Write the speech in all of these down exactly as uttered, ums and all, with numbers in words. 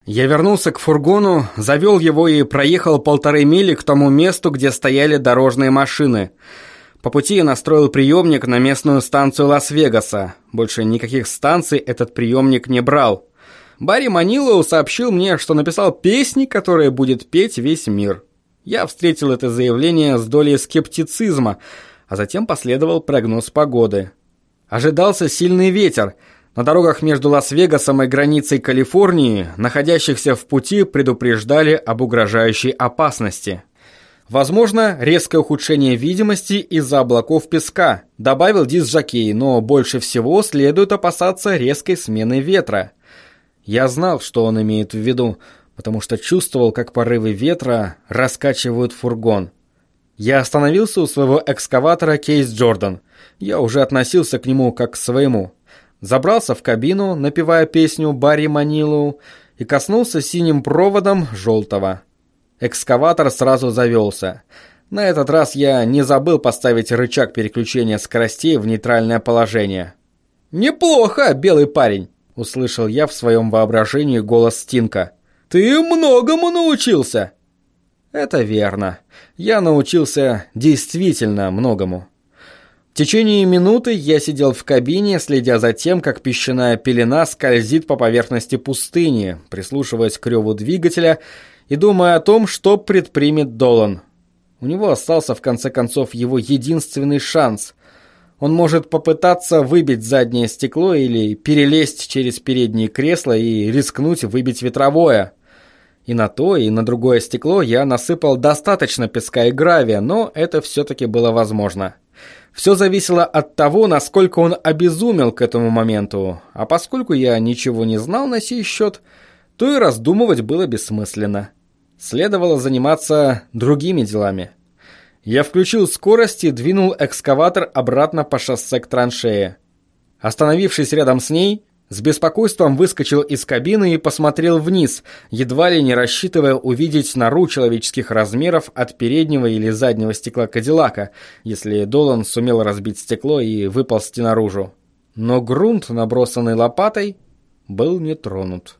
Я вернулся к фургону, завел его и проехал полторы мили к тому месту, где стояли дорожные машины. По пути я настроил приемник на местную станцию Лас-Вегаса. Больше никаких станций этот приемник не брал. Барри Манилоу сообщил мне, что написал песни, которые будет петь весь мир. Я встретил это заявление с долей скептицизма, а затем последовал прогноз погоды. Ожидался сильный ветер. На дорогах между Лас-Вегасом и границей Калифорнии, находящихся в пути, предупреждали об угрожающей опасности. Возможно, резкое ухудшение видимости из-за облаков песка, добавил диск-жокей, но больше всего следует опасаться резкой смены ветра. Я знал, что он имеет в виду, потому что чувствовал, как порывы ветра раскачивают фургон. Я остановился у своего экскаватора Кейс Джордан. Я уже относился к нему как к своему. Забрался в кабину, напевая песню Барри Манилоу, и коснулся синим проводом желтого. Экскаватор сразу завелся. На этот раз я не забыл поставить рычаг переключения скоростей в нейтральное положение. «Неплохо, белый парень!» — услышал я в своем воображении голос Стинка. «Ты многому научился!» Это верно. Я научился действительно многому. В течение минуты я сидел в кабине, следя за тем, как песчаная пелена скользит по поверхности пустыни, прислушиваясь к реву двигателя и думая о том, что предпримет Долан. У него остался в конце концов его единственный шанс. Он может попытаться выбить заднее стекло или перелезть через передние кресла и рискнуть выбить ветровое. И на то, и на другое стекло я насыпал достаточно песка и гравия, но это все-таки было возможно. Все зависело от того, насколько он обезумел к этому моменту, а поскольку я ничего не знал на сей счет, то и раздумывать было бессмысленно. Следовало заниматься другими делами. Я включил скорость и двинул экскаватор обратно по шоссе к траншее. Остановившись рядом с ней, с беспокойством выскочил из кабины и посмотрел вниз, едва ли не рассчитывая увидеть нору человеческих размеров от переднего или заднего стекла Кадиллака, если Долан сумел разбить стекло и выползти наружу. Но грунт, набросанный лопатой, был не тронут.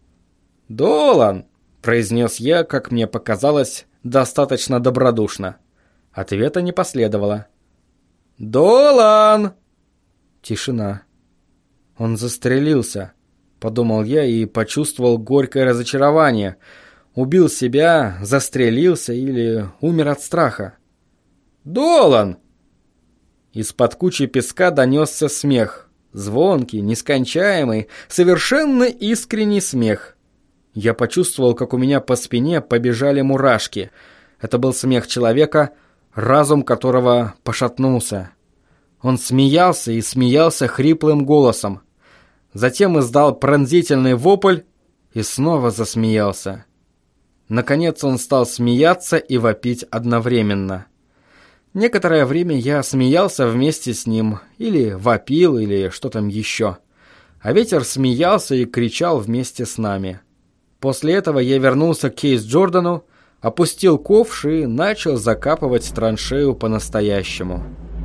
«Долан!» — произнес я, как мне показалось, достаточно добродушно. Ответа не последовало. «Долан!» Тишина. «Он застрелился», — подумал я и почувствовал горькое разочарование. Убил себя, застрелился или умер от страха. «Долан!» Из-под кучи песка донесся смех. Звонкий, нескончаемый, совершенно искренний смех. Я почувствовал, как у меня по спине побежали мурашки. Это был смех человека, разум которого пошатнулся. Он смеялся и смеялся хриплым голосом. Затем издал пронзительный вопль и снова засмеялся. Наконец он стал смеяться и вопить одновременно. Некоторое время я смеялся вместе с ним, или вопил, или что там еще. А ветер смеялся и кричал вместе с нами. После этого я вернулся к Кейс Джордану, опустил ковш и начал закапывать траншею по-настоящему.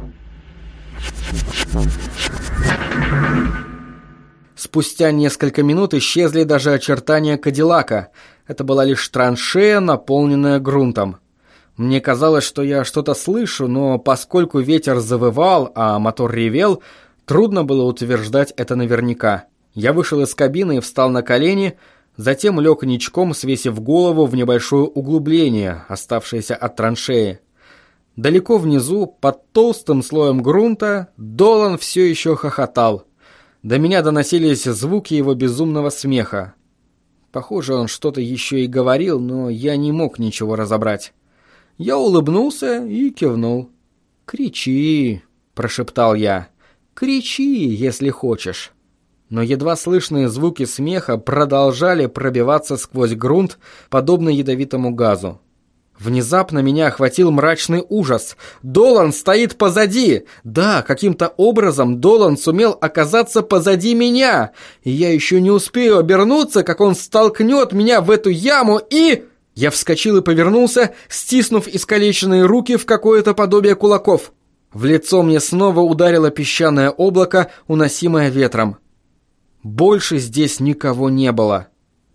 Спустя несколько минут исчезли даже очертания Кадиллака. Это была лишь траншея, наполненная грунтом. Мне казалось, что я что-то слышу, но поскольку ветер завывал, а мотор ревел, трудно было утверждать это наверняка. Я вышел из кабины и встал на колени, затем лег ничком, свесив голову в небольшое углубление, оставшееся от траншеи. Далеко внизу, под толстым слоем грунта, Долан все еще хохотал. До меня доносились звуки его безумного смеха. Похоже, он что-то еще и говорил, но я не мог ничего разобрать. Я улыбнулся и кивнул. «Кричи», — прошептал я. «Кричи, если хочешь». Но едва слышные звуки смеха продолжали пробиваться сквозь грунт, подобно ядовитому газу. Внезапно меня охватил мрачный ужас. Долан стоит позади! Да, каким-то образом Долан сумел оказаться позади меня, и я еще не успею обернуться, как он столкнет меня в эту яму и... Я вскочил и повернулся, стиснув искалеченные руки в какое-то подобие кулаков. В лицо мне снова ударило песчаное облако, уносимое ветром. Больше здесь никого не было.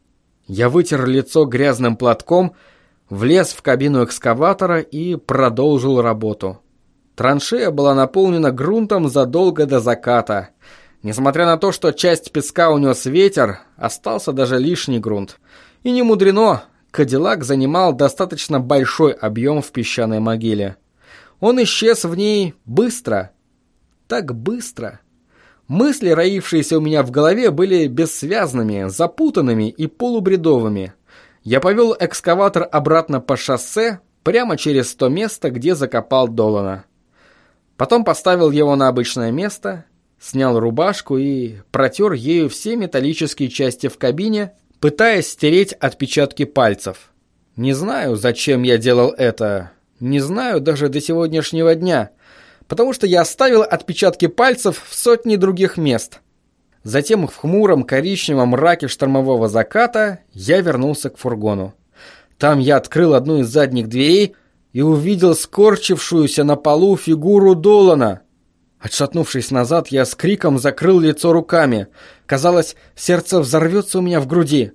Я вытер лицо грязным платком, влез в кабину экскаватора и продолжил работу. Траншея была наполнена грунтом задолго до заката. Несмотря на то, что часть песка унес ветер, остался даже лишний грунт. И не мудрено, Кадиллак занимал достаточно большой объем в песчаной могиле. Он исчез в ней быстро. Так быстро. Мысли, роившиеся у меня в голове, были бессвязными, запутанными и полубредовыми. Я повел экскаватор обратно по шоссе, прямо через то место, где закопал Долана. Потом поставил его на обычное место, снял рубашку и протер ею все металлические части в кабине, пытаясь стереть отпечатки пальцев. Не знаю, зачем я делал это, не знаю даже до сегодняшнего дня, потому что я оставил отпечатки пальцев в сотни других мест. Затем в хмуром коричневом мраке штормового заката я вернулся к фургону. Там я открыл одну из задних дверей и увидел скорчившуюся на полу фигуру Долана. Отшатнувшись назад, я с криком закрыл лицо руками. Казалось, сердце взорвется у меня в груди.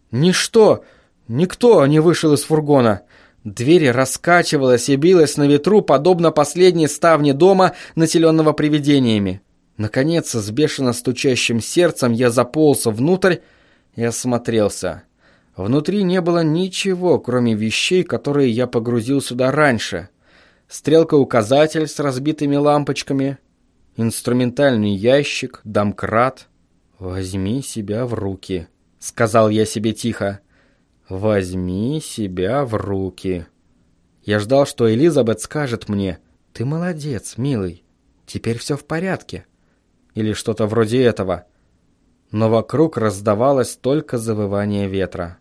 Ничто, никто не вышел из фургона. Дверь раскачивалась и билась на ветру, подобно последней ставне дома, населенного привидениями. Наконец, с бешено стучащим сердцем я заполз внутрь и осмотрелся. Внутри не было ничего, кроме вещей, которые я погрузил сюда раньше. Стрелка-указатель с разбитыми лампочками, инструментальный ящик, домкрат. «Возьми себя в руки», — сказал я себе тихо. «Возьми себя в руки». Я ждал, что Элизабет скажет мне: «Ты молодец, милый, теперь все в порядке». Или что-то вроде этого. Но вокруг раздавалось только завывание ветра.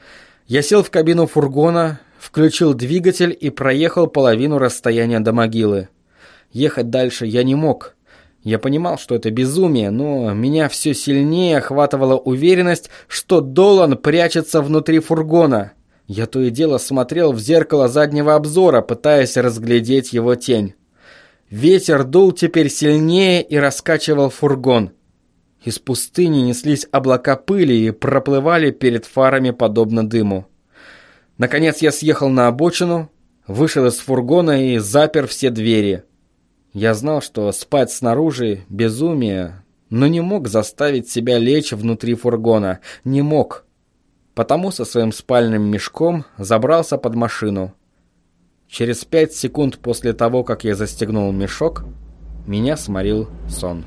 Я сел в кабину фургона, включил двигатель и проехал половину расстояния до могилы. Ехать дальше я не мог. Я понимал, что это безумие, но меня все сильнее охватывала уверенность, что Долан прячется внутри фургона. Я то и дело смотрел в зеркало заднего обзора, пытаясь разглядеть его тень. Ветер дул теперь сильнее и раскачивал фургон. Из пустыни неслись облака пыли и проплывали перед фарами подобно дыму. Наконец я съехал на обочину, вышел из фургона и запер все двери. Я знал, что спать снаружи — безумие, но не мог заставить себя лечь внутри фургона. Не мог. Потому со своим спальным мешком забрался под машину. Через пять секунд после того, как я застегнул мешок, меня сморил сон.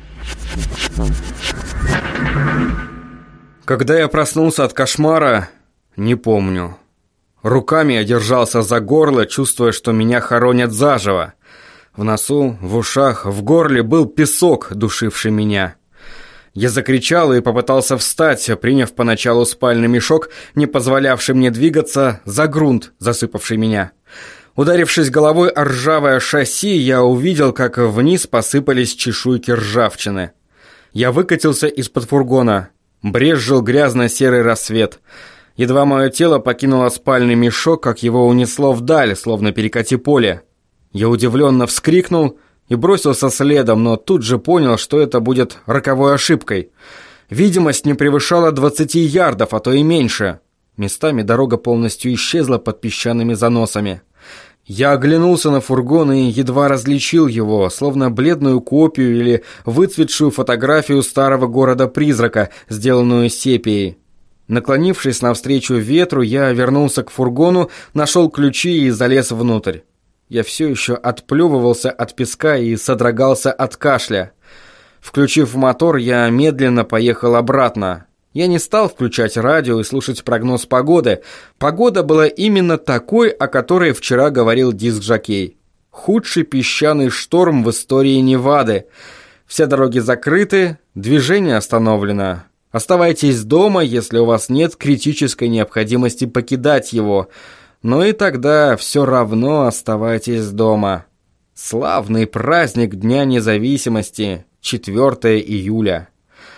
Когда я проснулся от кошмара, не помню. Руками я держался за горло, чувствуя, что меня хоронят заживо. В носу, в ушах, в горле был песок, душивший меня. Я закричал и попытался встать, приняв поначалу спальный мешок, не позволявший мне двигаться, за грунт, засыпавший меня. Ударившись головой о ржавое шасси, я увидел, как вниз посыпались чешуйки ржавчины. Я выкатился из-под фургона. Брезжил грязно-серый рассвет. Едва мое тело покинуло спальный мешок, как его унесло вдаль, словно перекати поле. Я удивленно вскрикнул и бросился следом, но тут же понял, что это будет роковой ошибкой. Видимость не превышала двадцати ярдов, а то и меньше. Местами дорога полностью исчезла под песчаными заносами. Я оглянулся на фургон и едва различил его, словно бледную копию или выцветшую фотографию старого города-призрака, сделанную сепией. Наклонившись навстречу ветру, я вернулся к фургону, нашел ключи и залез внутрь. Я все еще отплевывался от песка и содрогался от кашля. Включив мотор, я медленно поехал обратно. Я не стал включать радио и слушать прогноз погоды. Погода была именно такой, о которой вчера говорил диск-жокей. Худший песчаный шторм в истории Невады. Все дороги закрыты, движение остановлено. Оставайтесь дома, если у вас нет критической необходимости покидать его. Но и тогда все равно оставайтесь дома. Славный праздник Дня независимости, четвёртого июля.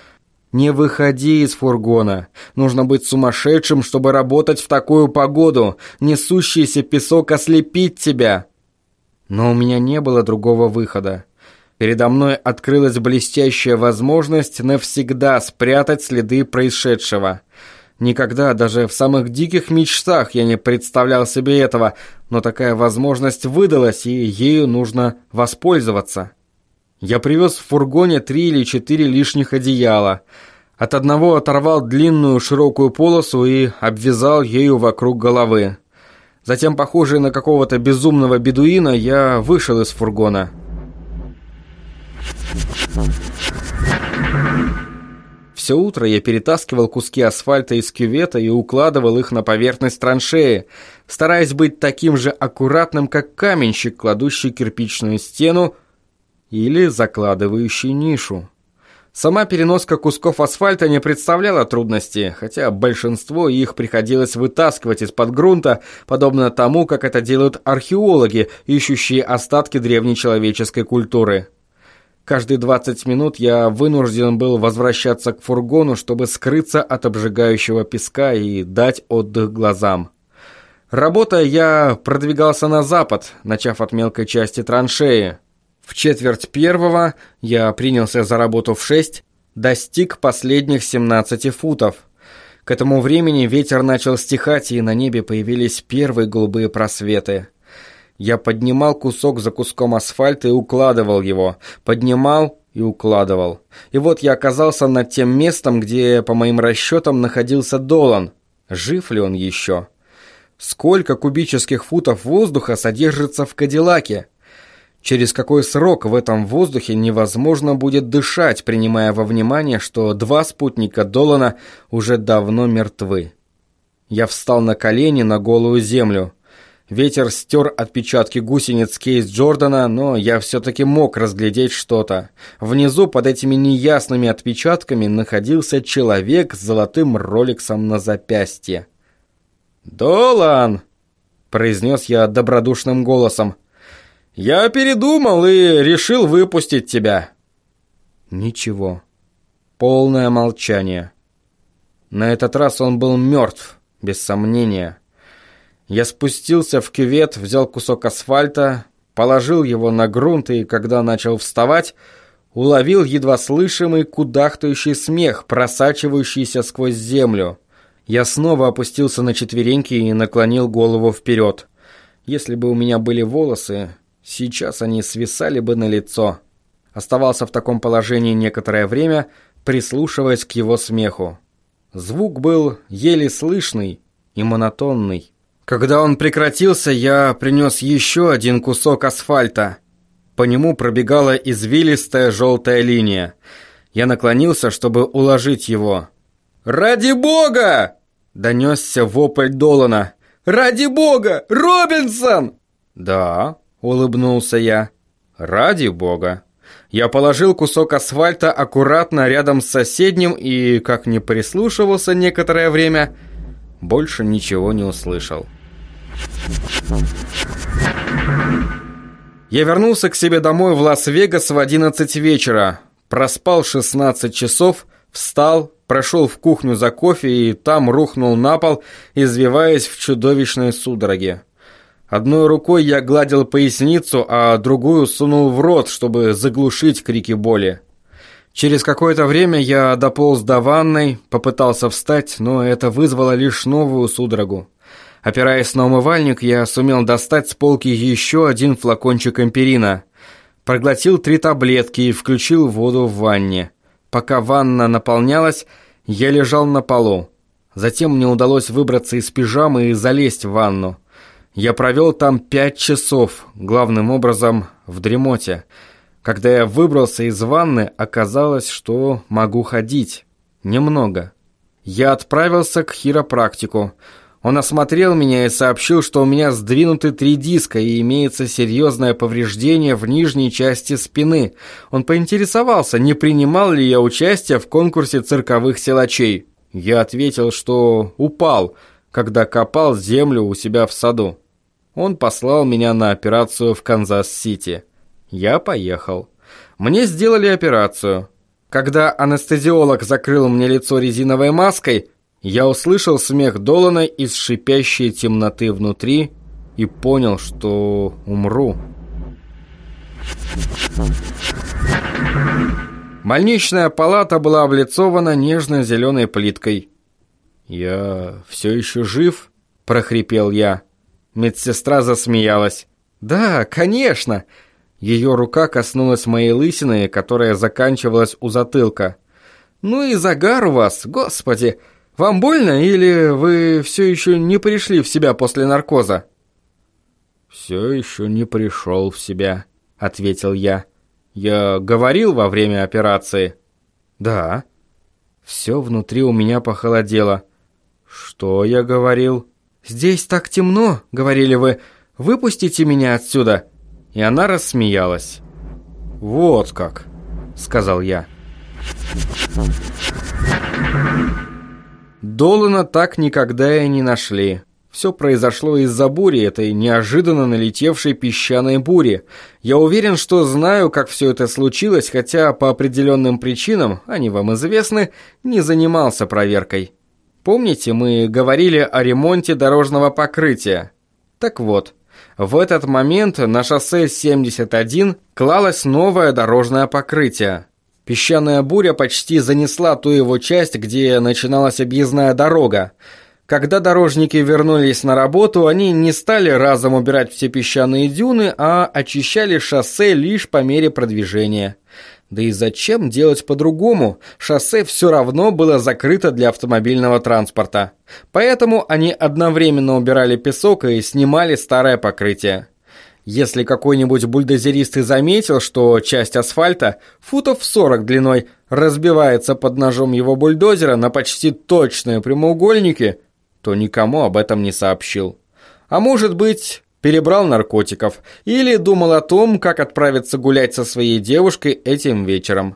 Не выходи из фургона. Нужно быть сумасшедшим, чтобы работать в такую погоду. Несущийся песок ослепит тебя. Но у меня не было другого выхода. Передо мной открылась блестящая возможность навсегда спрятать следы происшедшего. Никогда, даже в самых диких мечтах, я не представлял себе этого, но такая возможность выдалась, и ею нужно воспользоваться. Я привез в фургоне три или четыре лишних одеяла. От одного оторвал длинную широкую полосу и обвязал ею вокруг головы. Затем, похожий на какого-то безумного бедуина, я вышел из фургона. Все утро я перетаскивал куски асфальта из кювета и укладывал их на поверхность траншеи, стараясь быть таким же аккуратным, как каменщик, кладущий кирпичную стену или закладывающий нишу. Сама переноска кусков асфальта не представляла трудности, хотя большинство их приходилось вытаскивать из-под грунта, подобно тому, как это делают археологи, ищущие остатки древнечеловеческой культуры. Каждые двадцать минут я вынужден был возвращаться к фургону, чтобы скрыться от обжигающего песка и дать отдых глазам. Работая, я продвигался на запад, начав от мелкой части траншеи. В четверть первого я принялся за работу в шесть, достиг последних семнадцати футов. К этому времени ветер начал стихать, и на небе появились первые голубые просветы. Я поднимал кусок за куском асфальта и укладывал его, поднимал и укладывал. И вот я оказался над тем местом, где, по моим расчетам, находился Долан. Жив ли он еще? Сколько кубических футов воздуха содержится в Кадиллаке? Через какой срок в этом воздухе невозможно будет дышать, принимая во внимание, что два спутника Долана уже давно мертвы? Я встал на колени на голую землю. Ветер стер отпечатки гусениц Кейс Джордана, но я все-таки мог разглядеть что-то. Внизу под этими неясными отпечатками находился человек с золотым роликсом на запястье. «Долан!» — произнес я добродушным голосом. «Я передумал и решил выпустить тебя». Ничего. Полное молчание. На этот раз он был мертв, без сомнения. Я спустился в кювет, взял кусок асфальта, положил его на грунт и, когда начал вставать, уловил едва слышимый кудахтающий смех, просачивающийся сквозь землю. Я снова опустился на четвереньки и наклонил голову вперед. Если бы у меня были волосы, сейчас они свисали бы на лицо. Оставался в таком положении некоторое время, прислушиваясь к его смеху. Звук был еле слышный и монотонный. Когда он прекратился, я принес еще один кусок асфальта. По нему пробегала извилистая желтая линия. Я наклонился, чтобы уложить его. «Ради бога!» — донесся вопль Долана. «Ради бога! Робинсон!» «Да», — улыбнулся я. «Ради бога». Я положил кусок асфальта аккуратно рядом с соседним и, как ни прислушивался некоторое время, больше ничего не услышал. Я вернулся к себе домой в Лас-Вегас в одиннадцать вечера, проспал шестнадцать часов, встал, прошел в кухню за кофе и там рухнул на пол, извиваясь в чудовищной судороге. Одной рукой я гладил поясницу, а другую сунул в рот, чтобы заглушить крики боли. Через какое-то время я дополз до ванной, попытался встать, но это вызвало лишь новую судорогу. Опираясь на умывальник, я сумел достать с полки еще один флакончик амперина. Проглотил три таблетки и включил воду в ванне. Пока ванна наполнялась, я лежал на полу. Затем мне удалось выбраться из пижамы и залезть в ванну. Я провел там пять часов, главным образом в дремоте. Когда я выбрался из ванны, оказалось, что могу ходить. Немного. Я отправился к хиропрактику. Он осмотрел меня и сообщил, что у меня сдвинуты три диска и имеется серьезное повреждение в нижней части спины. Он поинтересовался, не принимал ли я участие в конкурсе цирковых силачей. Я ответил, что упал, когда копал землю у себя в саду. Он послал меня на операцию в Канзас-Сити. Я поехал. Мне сделали операцию. Когда анестезиолог закрыл мне лицо резиновой маской, я услышал смех Долана из шипящей темноты внутри и понял, что умру. Больничная палата была облицована нежно-зеленой плиткой. «Я все еще жив?» – прохрипел я. Медсестра засмеялась. «Да, конечно!» Ее рука коснулась моей лысины, которая заканчивалась у затылка. «Ну и загар у вас, господи! Вам больно или вы все еще не пришли в себя после наркоза?» «Все еще не пришел в себя», — ответил я. «Я говорил во время операции?» «Да». Все внутри у меня похолодело. «Что я говорил?» «Здесь так темно», — говорили вы. «Выпустите меня отсюда». И она рассмеялась. «Вот как», — сказал я. Долана так никогда и не нашли. Все произошло из-за бури, этой неожиданно налетевшей песчаной бури. Я уверен, что знаю, как все это случилось, хотя по определенным причинам, они вам известны, не занимался проверкой. Помните, мы говорили о ремонте дорожного покрытия? Так вот, в этот момент на шоссе семьдесят один клалось новое дорожное покрытие. Песчаная буря почти занесла ту его часть, где начиналась объездная дорога. Когда дорожники вернулись на работу, они не стали разом убирать все песчаные дюны, а очищали шоссе лишь по мере продвижения. Да и зачем делать по-другому? Шоссе все равно было закрыто для автомобильного транспорта. Поэтому они одновременно убирали песок и снимали старое покрытие. Если какой-нибудь бульдозерист и заметил, что часть асфальта, футов в сорок длиной, разбивается под ножом его бульдозера на почти точные прямоугольники, то никому об этом не сообщил. А может быть, перебрал наркотиков или думал о том, как отправиться гулять со своей девушкой этим вечером.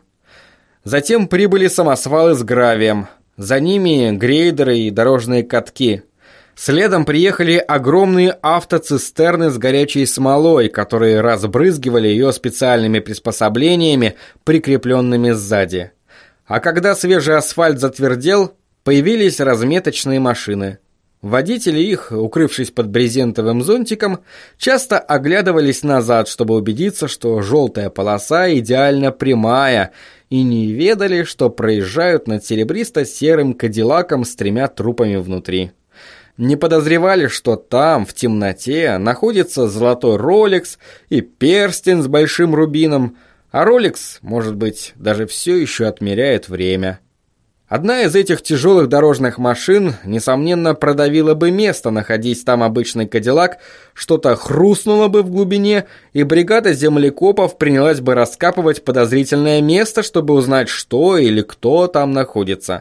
Затем прибыли самосвалы с гравием, за ними грейдеры и дорожные катки. Следом приехали огромные автоцистерны с горячей смолой, которые разбрызгивали ее специальными приспособлениями, прикрепленными сзади. А когда свежий асфальт затвердел, появились разметочные машины. Водители их, укрывшись под брезентовым зонтиком, часто оглядывались назад, чтобы убедиться, что желтая полоса идеально прямая, и не ведали, что проезжают над серебристо-серым кадиллаком с тремя трупами внутри. Не подозревали, что там, в темноте, находится золотой Rolex и перстень с большим рубином, а Rolex, может быть, даже все еще отмеряет время. Одна из этих тяжелых дорожных машин, несомненно, продавила бы место, находясь там обычный кадиллак, что-то хрустнуло бы в глубине, и бригада землекопов принялась бы раскапывать подозрительное место, чтобы узнать, что или кто там находится.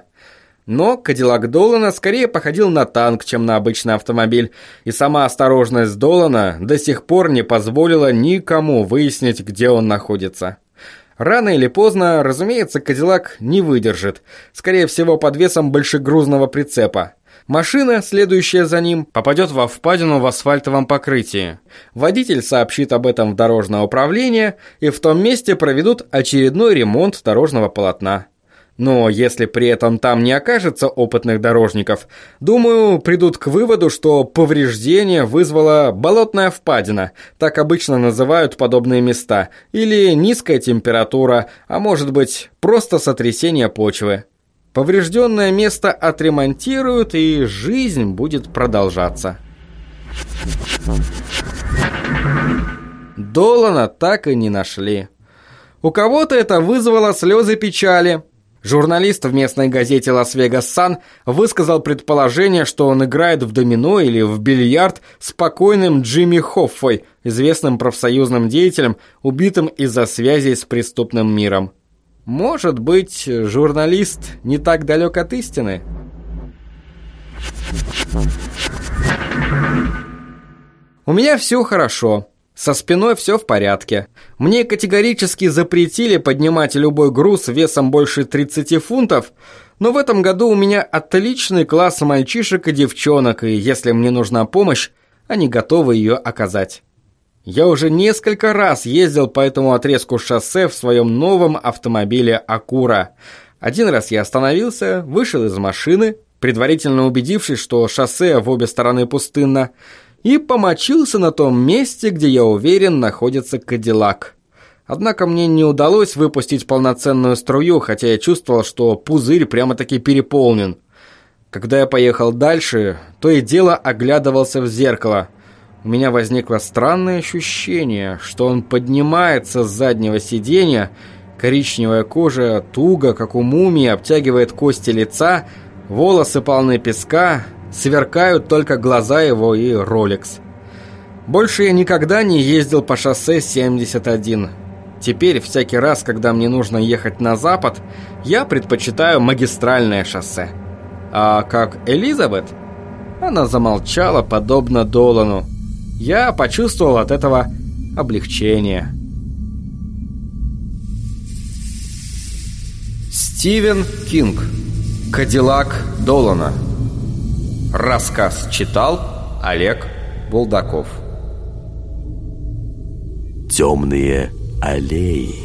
Но кадиллак Долана скорее походил на танк, чем на обычный автомобиль, и сама осторожность Долана до сих пор не позволила никому выяснить, где он находится. Рано или поздно, разумеется, кадиллак не выдержит, скорее всего под весом большегрузного прицепа. Машина, следующая за ним, попадет во впадину в асфальтовом покрытии. Водитель сообщит об этом в дорожное управление, и в том месте проведут очередной ремонт дорожного полотна. Но если при этом там не окажется опытных дорожников, думаю, придут к выводу, что повреждение вызвала болотная впадина, так обычно называют подобные места, или низкая температура, а может быть, просто сотрясение почвы. Поврежденное место отремонтируют, и жизнь будет продолжаться. Долана так и не нашли. У кого-то это вызвало слезы печали. Журналист в местной газете «Лас-Вегас Сан» высказал предположение, что он играет в домино или в бильярд с покойным Джимми Хоффой, известным профсоюзным деятелем, убитым из-за связей с преступным миром. Может быть, журналист не так далек от истины? У меня все хорошо. Со спиной все в порядке. Мне категорически запретили поднимать любой груз весом больше тридцати фунтов, но в этом году у меня отличный класс мальчишек и девчонок, и если мне нужна помощь, они готовы ее оказать. Я уже несколько раз ездил по этому отрезку шоссе в своем новом автомобиле «Акура». Один раз я остановился, вышел из машины, предварительно убедившись, что шоссе в обе стороны пустынно, и помочился на том месте, где, я уверен, находится кадиллак. Однако мне не удалось выпустить полноценную струю, хотя я чувствовал, что пузырь прямо-таки переполнен. Когда я поехал дальше, то и дело оглядывался в зеркало. У меня возникло странное ощущение, что он поднимается с заднего сиденья, коричневая кожа туго, как у мумии, обтягивает кости лица, волосы полны песка, сверкают только глаза его и Rolex. Больше я никогда не ездил по шоссе семьдесят один. Теперь всякий раз, когда мне нужно ехать на запад, я предпочитаю магистральное шоссе. А как Элизабет? Она замолчала, подобно Долану. Я почувствовал от этого облегчение. Стивен Кинг. Кадиллак Долана. Рассказ читал Олег Булдаков. Темные аллеи.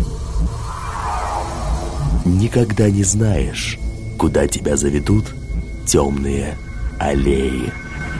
Никогда не знаешь, куда тебя заведут темные аллеи.